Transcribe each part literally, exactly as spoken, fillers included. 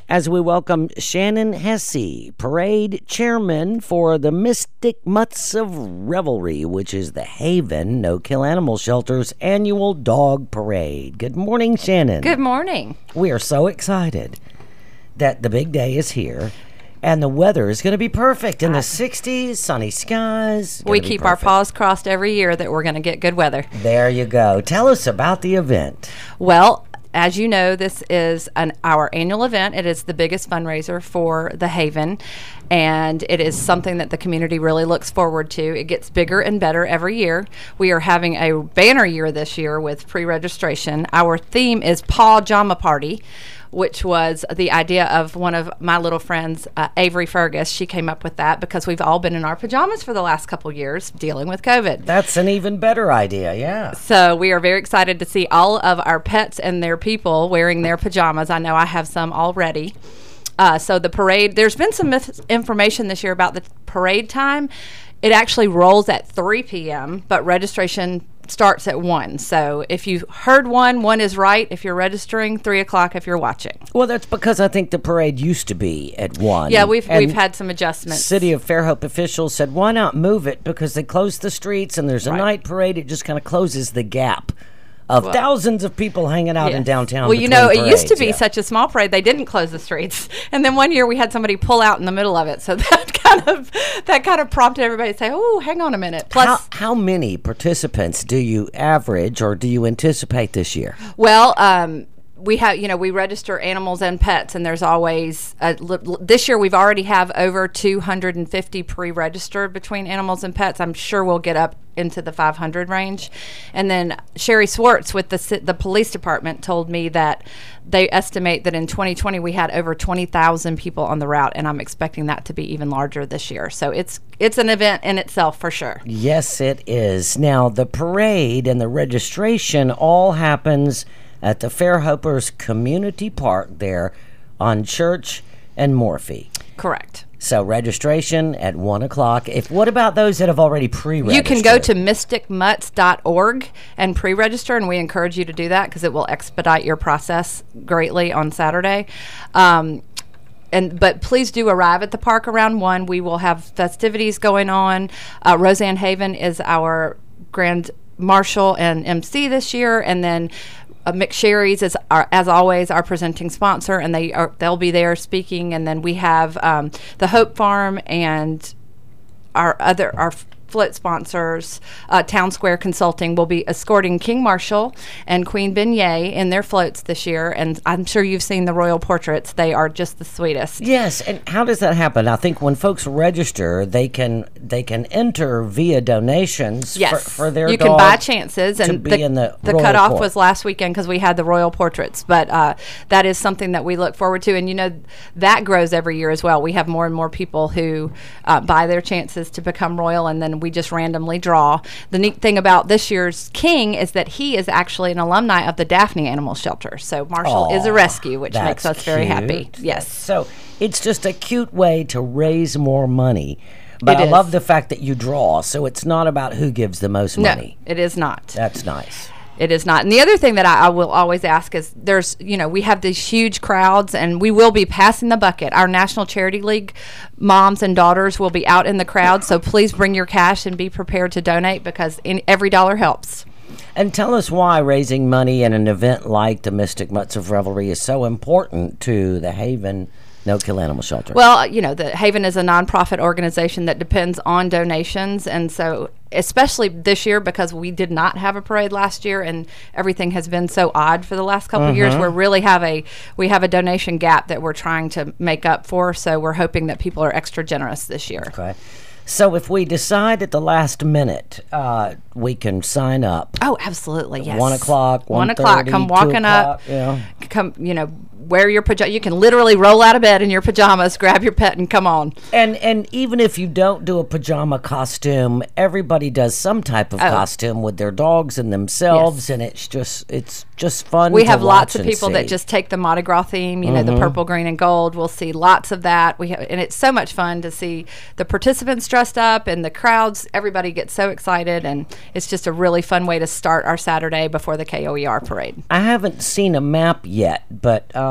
as we welcome Shannon Hesse, parade chairman for the Mystic Mutts of Revelry, which is the Haven No-Kill Animal Shelter's annual dog parade. Good morning, Shannon. Good morning. We are so excited that the big day is here. And the weather is going to be perfect in the sixties, sunny skies. We keep our paws crossed every year that we're going to get good weather. There you go. Tell us about the event. Well, as you know, this is an our annual event. It is the biggest fundraiser for the Haven, and it is something that the community really looks forward to. It gets bigger and better every year. We are having a banner year this year with pre-registration. Our theme is Paw Jama Party, which was the idea of one of my little friends, uh, Avery Fergus. She came up with that because we've all been in our pajamas for the last couple years dealing with COVID. That's an even better idea, yeah. So we are very excited to see all of our pets and their people wearing their pajamas. I know I have some already. Uh, so the parade, there's been some misinformation this year about the parade time. It actually rolls at three p.m., but registration starts at one. So if you heard one, one is right. If you're registering, three o'clock if you're watching. Well, that's because I think the parade used to be at one. Yeah, we've and we've had some adjustments. City of Fairhope officials said, why not move it? Because they closed the streets and there's a Right. night parade. It just kind of closes the gap of Well, thousands of people hanging out yes. in downtown. Well, you know, between it used to parades, be yeah. such a small parade, they didn't close the streets. And then one year we had somebody pull out in the middle of it. So that kind of that kind of prompted everybody to say, oh, hang on a minute. Plus, how, how many participants do you average or do you anticipate this year? well, um, we have, you know, we register animals and pets, and there's always, a, this year we've already have over two hundred fifty pre-registered between animals and pets. I'm sure we'll get up into the five hundred range. And then Sherry Swartz with the the police department told me that they estimate that in twenty twenty we had over twenty thousand people on the route, and I'm expecting that to be even larger this year. So it's it's an event in itself for sure. Yes, it is. Now, the parade and the registration all happens at the Fairhopers Community Park there on Church and Morphy. Correct. So registration at one o'clock. If what about those that have already pre-registered? You can go to mystic mutts dot org and pre-register, and we encourage you to do that because it will expedite your process greatly on Saturday. Um, and but please do arrive at the park around one. We will have festivities going on. Uh, Roseanne Haven is our grand marshal and M C this year, and then Uh, McSherry's is, our, as always, our presenting sponsor, and they are they'll be there speaking. And then we have um, the Hope Farm and our other our float sponsors, uh, Town Square Consulting, will be escorting King Marshall and Queen Beignet in their floats this year. And I'm sure you've seen the royal portraits; they are just the sweetest. Yes, and how does that happen? I think when folks register, they can they can enter via donations Yes, for, for their you dog can buy chances, and to be the, in the the royal cutoff court. was last weekend because we had the royal portraits. But uh, that is something that we look forward to, and you know that grows every year as well. We have more and more people who uh, buy their chances to become royal, and then we just randomly draw. The neat thing about this year's king is that he is actually an alumni of the Daphne Animal Shelter. So Marshall Aw, is a rescue, which makes that's us very cute. happy. Yes. So it's just a cute way to raise more money. But It I is. love the fact that you draw, so it's not about who gives the most money. No, it is not. That's nice. It is not. And the other thing that I, I will always ask is there's, you know, we have these huge crowds, and we will be passing the bucket. Our National Charity League moms and daughters will be out in the crowd. So please bring your cash and be prepared to donate because in, every dollar helps. And tell us why raising money in an event like the Mystic Mutts of Revelry is so important to the Haven No-Kill Animal Shelter. Well, you know, the Haven is a nonprofit organization that depends on donations. And so especially this year because we did not have a parade last year and everything has been so odd for the last couple Mm-hmm. of years, we really have a we have a donation gap that we're trying to make up for. So we're hoping that people are extra generous this year. Okay. So if we decide at the last minute, uh, we can sign up. Oh, absolutely, yes. One o'clock, One one o'clock. thirty, Come two walking o'clock, up. yeah. Come, you know, wear your pajamas. You can literally roll out of bed in your pajamas, grab your pet, and come on. And and even if you don't do a pajama costume, everybody does some type of Oh. costume with their dogs and themselves, Yes. and it's just it's just fun. We to have lots watch of and people see. that just take the Mardi Gras theme, you know, Mm-hmm. the purple, green, and gold. We'll see lots of that. We have, and it's so much fun to see the participants dressed up and the crowds. Everybody gets so excited, and it's just a really fun way to start our Saturday before the K O E R parade. I haven't seen a map yet, but uh,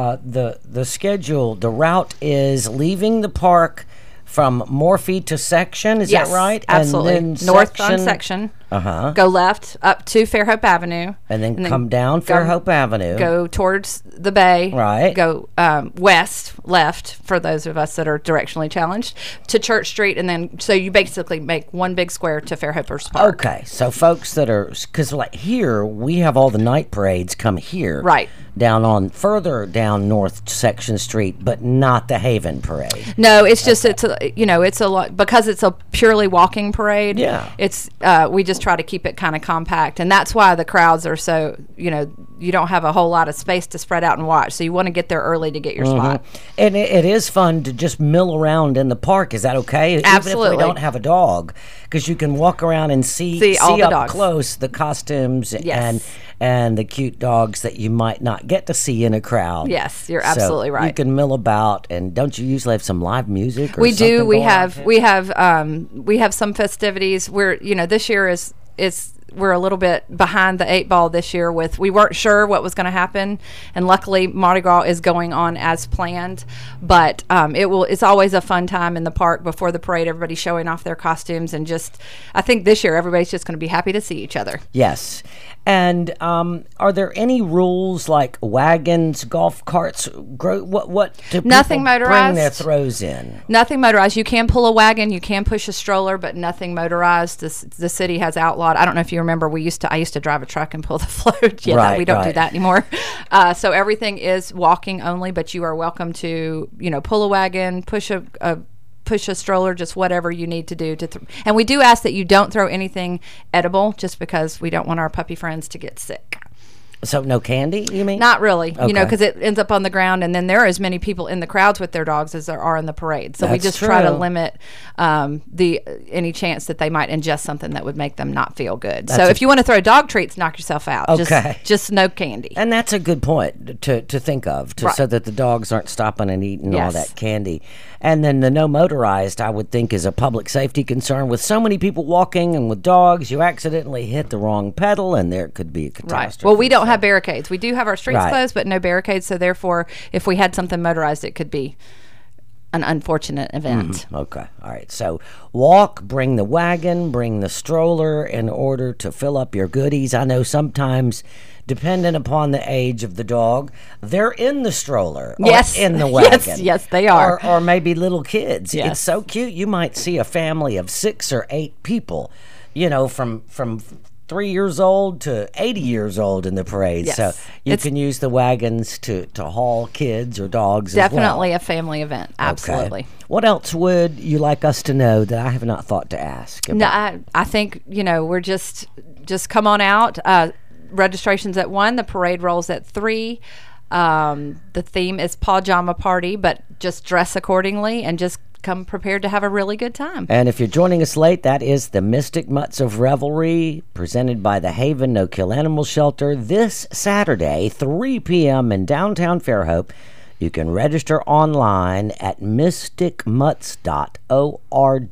uh, the the schedule, the route is leaving the park from Morphe to Section. Is Yes, that right? absolutely. And then North on Section. Uh-huh. Go left up to Fairhope Avenue. And then come down go- Fairhope Avenue. Go towards the bay. Right. Go um, west, left, for those of us that are directionally challenged, to Church Street. And then, so you basically make one big square to Fairhopers Park. Okay, so folks that are, because like here, we have all the night parades come here. Right. Down on, further down North Section Street, but not the Haven Parade. No, it's just, it's a, you know, it's a lot, because it's a purely walking parade. Yeah. It's, uh, we just try to keep it kind of compact. And that's why the crowds are so, you know, you don't have a whole lot of space to spread out and watch. So you want to get there early to get your Mm-hmm. spot. And it, it is fun to just mill around in the park. Is that okay? Absolutely. Even if we don't have a dog, because you can walk around and see, See all the up dogs. close the costumes Yes. and and the cute dogs that you might not get to see in a crowd. Yes, you're So absolutely right. You can mill about, and don't you usually have some live music? Or We do. something We going on have. here? We have. Um, we have some festivities. We're. You know, this year is is we're a little bit behind the eight ball this year. With we weren't sure what was going to happen, and luckily Mardi Gras is going on as planned. But um, it will. It's always a fun time in the park before the parade. Everybody's showing off their costumes, and just I think this year everybody's just going to be happy to see each other. Yes. And um, are there any rules like wagons, golf carts? Gro- what what do Nothing people bring motorized. their throws in? Nothing motorized. You can pull a wagon, you can push a stroller, but nothing motorized. The, the city has outlawed. I don't know if you remember. We used to. I used to drive a truck and pull the float. Yeah, Right, we don't do right. that anymore. Uh, so everything is walking only. But you are welcome to, you know, pull a wagon, push a. a push a stroller, just whatever you need to do to th- and we do ask that you don't throw anything edible, just because we don't want our puppy friends to get sick. So no candy, you mean? Not really, you know, Okay. because it ends up on the ground, and then there are as many people in the crowds with their dogs as there are in the parade. So we That's just try to true. limit um, the any chance that they might ingest something that would make them not feel good. so That's a- if you want to throw dog treats, knock yourself out. Okay. Just, just no candy. And that's a good point to, to think of, to, Right. so that the dogs aren't stopping and eating all Yes. that candy. And then the no motorized, I would think, is a public safety concern. With so many people walking and with dogs, you accidentally hit the wrong pedal, and there could be a Right. catastrophe. Well, we don't have barricades. We do have our streets Right. closed, but no barricades. So therefore, if we had something motorized, it could be an unfortunate event. Okay. All right. So walk, bring the wagon, bring the stroller in order to fill up your goodies. I know sometimes, depending upon the age of the dog, they're in the stroller or Yes. in the wagon. Yes, yes, they are. Or, or maybe little kids. Yes. It's so cute. You might see a family of six or eight people, you know, from from three years old to eighty years old in the parade. Yes. So you It's- can use the wagons to, to haul kids or dogs as well. Definitely a family event. Absolutely. Okay. What else would you like us to know that I have not thought to ask? No, I, I think, you know, we're just just come on out. Uh, registration's at one. The parade rolls at three. Um, the theme is pajama party, but just dress accordingly and just come prepared to have a really good time. And if you're joining us late, that is the Mystic Mutts of Revelry, presented by the Haven No Kill Animal Shelter, this Saturday, three p.m. in downtown Fairhope. You can register online at mystic mutts dot org.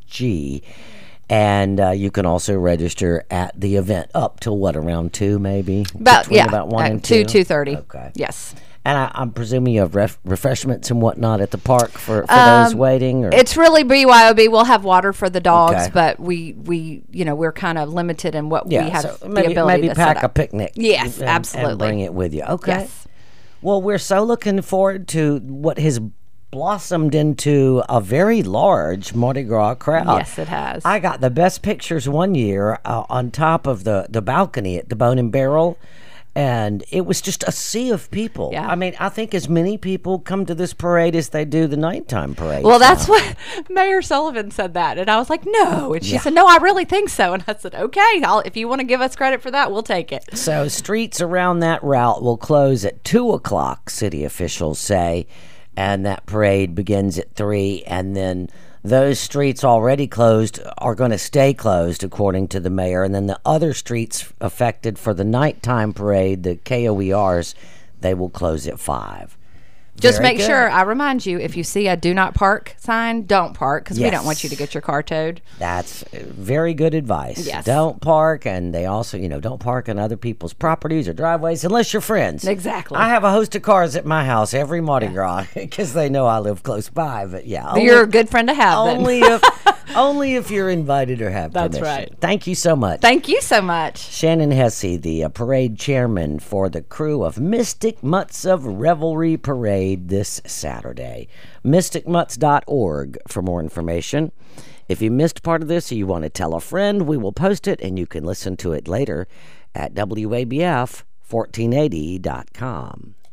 And uh, you can also register at the event up till what, around two maybe? About Between yeah, about one uh, and two two? two thirty. Okay. Yes. And I, I'm presuming you have ref- refreshments and whatnot at the park for, for those Um, waiting? Or? It's really B Y O B. We'll have water for the dogs, Okay. but we, we you know we're kind of limited in what yeah, we have so the maybe, ability maybe to pack set a up. picnic. Yes, and- and absolutely. bring it with you. Okay. Yes. Well, we're so looking forward to what has blossomed into a very large Mardi Gras crowd. Yes, it has. I got the best pictures one year uh, on top of the, the balcony at the Bone and Barrel. And it was just a sea of people. Yeah. I mean, I think as many people come to this parade as they do the nighttime parade. Well, that's what Mayor Sullivan said that, and I was like, "No," and she Yeah. said, "No, I really think so." And I said, "Okay, I'll, if you want to give us credit for that, we'll take it." So streets around that route will close at two o'clock, city officials say, and that parade begins at three, and then those streets already closed are going to stay closed, according to the mayor, and then the other streets affected for the nighttime parade, the K O E Rs, they will close at five. Just Very make good. sure, I remind you, if you see a do not park sign, don't park because we Yes. don't want you to get your car towed. That's very good advice. Yes. Don't park, and they also, you know, don't park on other people's properties or driveways unless you're friends. Exactly. I have a host of cars at my house every Mardi Gras because they know I live close by. But yeah, only, You're a good friend to have then. only if only if you're invited or have That's permission. right. Thank you so much. Thank you so much. Shannon Hesse, the uh, parade chairman for the crew of Mystic Mutts of Revelry Parade this Saturday. mystic mutts dot org for more information. If you missed part of this or you want to tell a friend, we will post it and you can listen to it later at W A B F fourteen eighty dot com.